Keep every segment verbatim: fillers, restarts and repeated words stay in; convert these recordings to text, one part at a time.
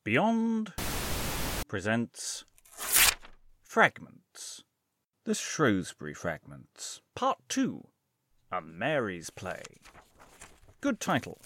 Beyond presents Fragments. The Shrewsbury Fragments, Part two, A Mary's Play. Good title.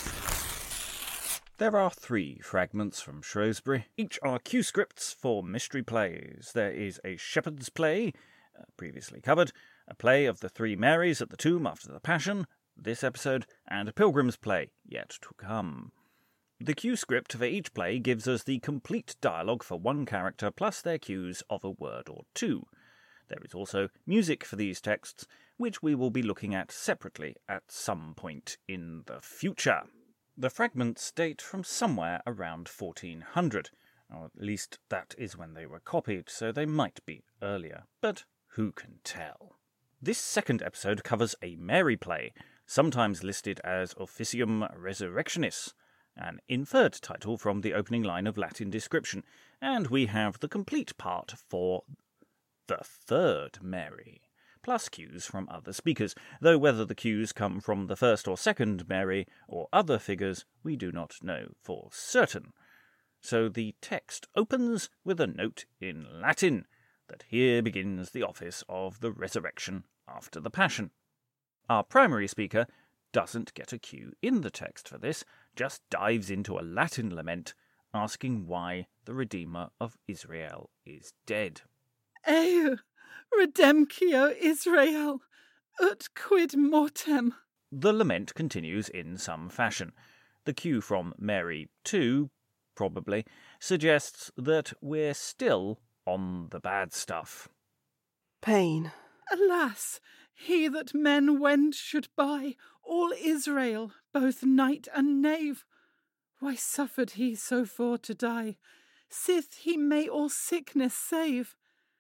There are three fragments from Shrewsbury. Each are cue scripts for mystery plays. There is a Shepherd's Play, uh, previously covered, a play of the three Marys at the tomb after the Passion, this episode, and a Pilgrim's Play, yet to come. The cue script for each play gives us the complete dialogue for one character plus their cues of a word or two. There is also music for these texts, which we will be looking at separately at some point in the future. The fragments date from somewhere around fourteen hundred, or at least that is when they were copied, so they might be earlier, but who can tell? This second episode covers a Mary play, sometimes listed as Officium Resurrectionis, an inferred title from the opening line of Latin description, and we have the complete part for the third Mary, plus cues from other speakers, though whether the cues come from the first or second Mary or other figures we do not know for certain. So the text opens with a note in Latin that here begins the office of the resurrection after the Passion. Our primary speaker doesn't get a cue in the text for this, just dives into a Latin lament, asking why the Redeemer of Israel is dead. Eu, redemcio Israel, ut quid mortem. The lament continues in some fashion. The cue from Mary two, probably, suggests that we're still on the bad stuff. Pain. Alas, he that men wend should buy, all Israel, both knight and knave. Why suffered he so for to die, sith he may all sickness save?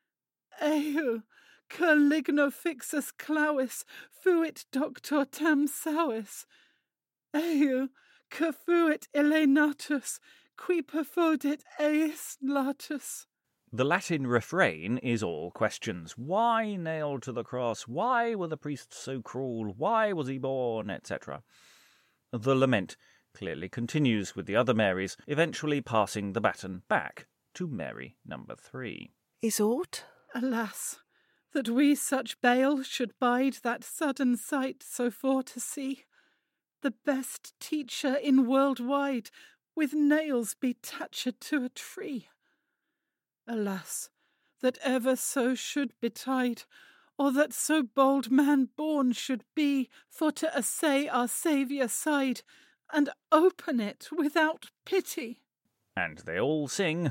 Eu, cur ligno fixus clavis, fuit doctor tam sauis. Eu, cur fuit ille natus, qui perfodit eis latus. The Latin refrain is all questions. Why nailed to the cross? Why were the priests so cruel? Why was he born? et cetera. The lament clearly continues with the other Marys, eventually passing the baton back to Mary number three. Is aught? Alas, that we such bale should bide that sudden sight so for to see. The best teacher in world wide with nails be touched to a tree. Alas, that ever so should betide, or that so bold man born should be, for to assay our Saviour's side, and open it without pity. And they all sing,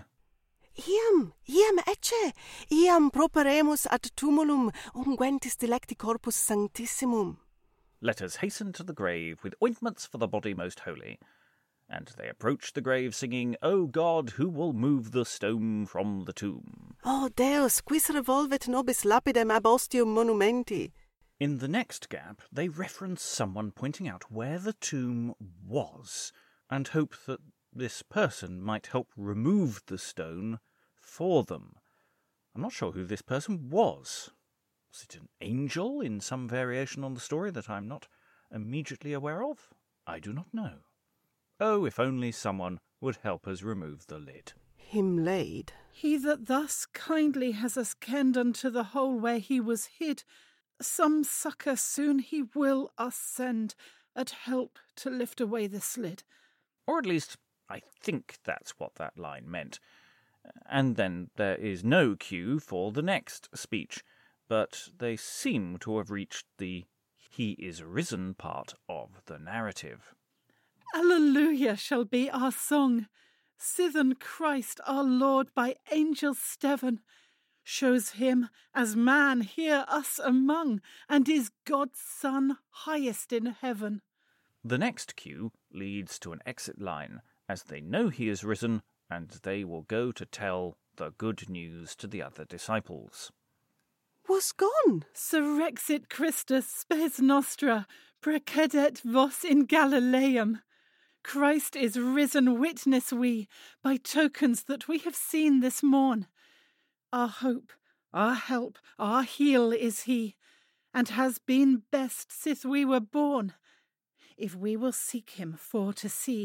Iam, iam ecce, iam properemus ad tumulum, unguentis delecti corpus sanctissimum. Let us hasten to the grave with ointments for the body most holy. And they approach the grave singing, O God, who will move the stone from the tomb? O Deus, quis revolvet nobis lapidem ab ostium monumenti? In the next gap, they reference someone pointing out where the tomb was, and hope that this person might help remove the stone for them. I'm not sure who this person was. Was it an angel in some variation on the story that I'm not immediately aware of? I do not know. Oh, if only someone would help us remove the lid. Him laid. He that thus kindly has us kenned unto the hole where he was hid, some succour soon he will us send, at help to lift away this lid. Or at least, I think that's what that line meant. And then there is no cue for the next speech, but they seem to have reached the he is risen part of the narrative. Alleluia shall be our song. Sithen Christ our Lord by angels steven, shows him as man here us among, and is God's Son highest in heaven. The next cue leads to an exit line, as they know he is risen, and they will go to tell the good news to the other disciples. Was gone. Surrexit Christus spes nostra, precedet vos in Galileam. Christ is risen, witness we, by tokens that we have seen this morn. Our hope, our help, our heal is he, and has been best sith we were born. If we will seek him for to see,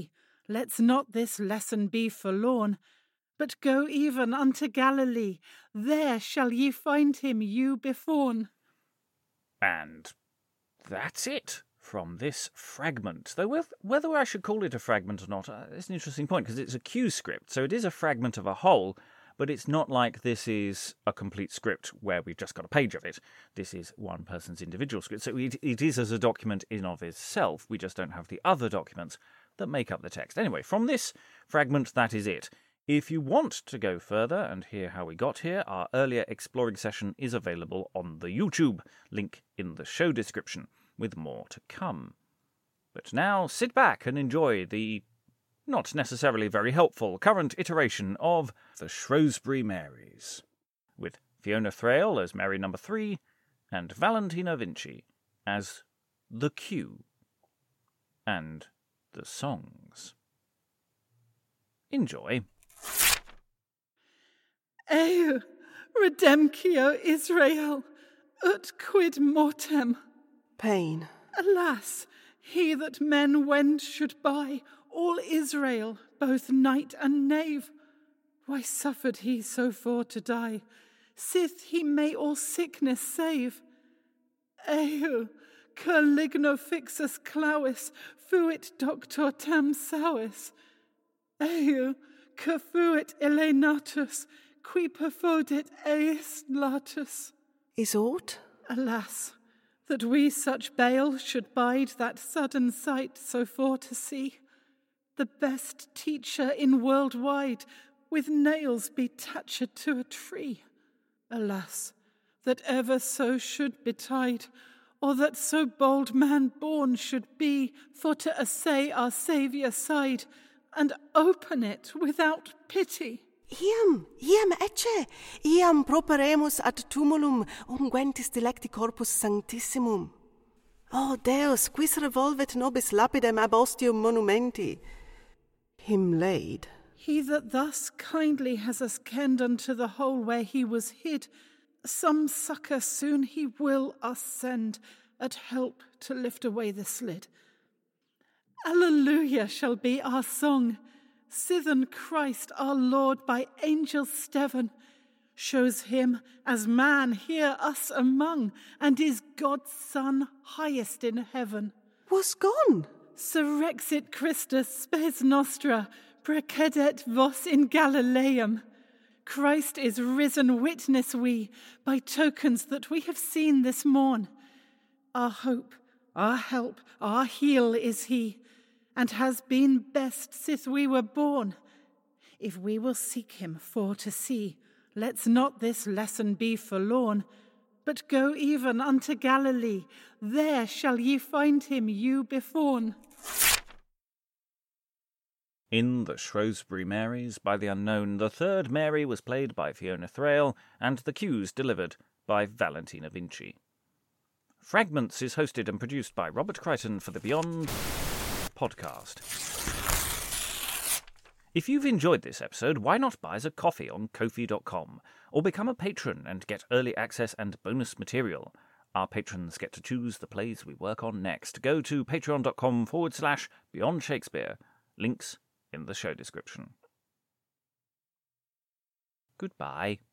Let's not this lesson be forlorn, but go even unto Galilee. There shall ye find him you beforn. And that's it from this fragment. Though whether I should call it a fragment or not, uh, it's an interesting point, because it's a Q script, so it is a fragment of a whole, but it's not like this is a complete script where we've just got a page of it. This is one person's individual script, so it, it is as a document in of itself. We just don't have the other documents that make up the text. Anyway, from this fragment, that is it. If you want to go further and hear how we got here, our earlier exploring session is available on the YouTube, link in the show description, with more to come. But now sit back and enjoy the not necessarily very helpful current iteration of the Shrewsbury Marys, with Fiona Thrale as Mary number three, and Valentina Vinci as the Q, and the songs. Enjoy. Eu, redemcio Israel, ut quid mortem. Pain. Alas, he that men wend should buy, all Israel, both knight and knave. Why suffered he so for to die, sith he may all sickness save? Eu, cur ligno fixus clavis, fuit doctor tam sauis. Eu, cur fuit ille natus, qui perfodit eis latus. Is aught? Alas, that we such bale should bide that sudden sight so for to see. The best teacher in world wide with nails be touched to a tree. Alas, that ever so should betide, or that so bold man born should be, for to assay our Saviour's side, and open it without pity. Iam, iam ecce, iam properemus ad tumulum unguentis delecti corpus sanctissimum. O Deus, quis revolvet nobis lapidem ab ostium monumenti? Him laid. He that thus kindly has us kenned unto the hole where he was hid, some succour soon he will us send, at help to lift away the slid. Alleluia shall be our song, sithen Christ our Lord by angels steven, shows him as man here us among, and is God's Son highest in heaven. Was gone? Surrexit Christus spes nostra, precedet vos in Galileam. Christ is risen, witness we, by tokens that we have seen this morn. Our hope, our help, our heal is he, and has been best sith we were born. If we will seek him for to see, let's not this lesson be forlorn, but go even unto Galilee. There shall ye find him you beforn. In the Shrewsbury Marys by the Unknown, the third Mary was played by Fiona Thrale, and the cues delivered by Valentina Vinci. Fragments is hosted and produced by Robert Crichton for the Beyond podcast. If you've enjoyed this episode, why not buy us a coffee on ko fi dot com, or become a patron and get early access and bonus material. Our patrons get to choose the plays we work on next. Go to patreon.com forward slash Beyond Shakespeare. Links in the show description. Goodbye.